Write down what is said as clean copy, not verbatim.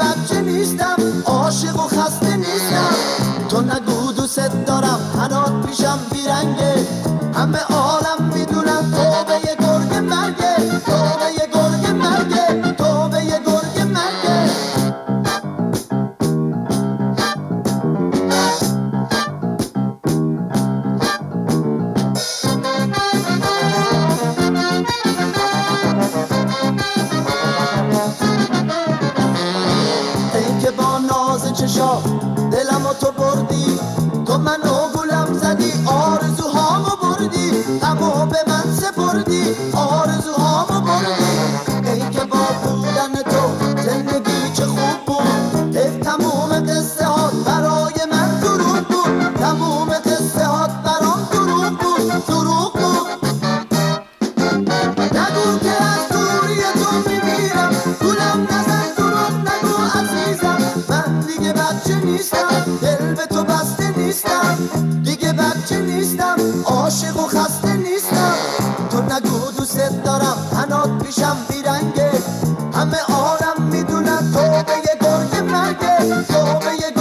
بچه نیستم، عاشق و خسته نیستم. تو نگو دوست دارم هنات پیشم بیرنگه، همه عالم میدونن تو به یه گرگ مرگه، تو به یه گرگ مرگه، تو به یه گرگ مرگه. ای که با ناز چشا دلمو تو بردی، تو منو گولم زدی، آرزوهامو بردی، غمو به من سپردی، آرزوهامو بردی. ای که با بودن تو زندگی چه خوب بود، تموم قصه هات برای من دروغ بود، تموم قصه هات برام دروغ بود، دروغ بود. نگو که از دوری تو میمیرم، گولم نزن دروغ نگو عزیزم. من دیگه بچه نیستم، دل به تو بسته نیستم، دیگه بچه نیستم، عاشق و خسته نیستم. تو نگو دوست دارم هنات پیشم بیرنگه، همه عالم میدونن تو به یه گرگ مرگه، تو به یه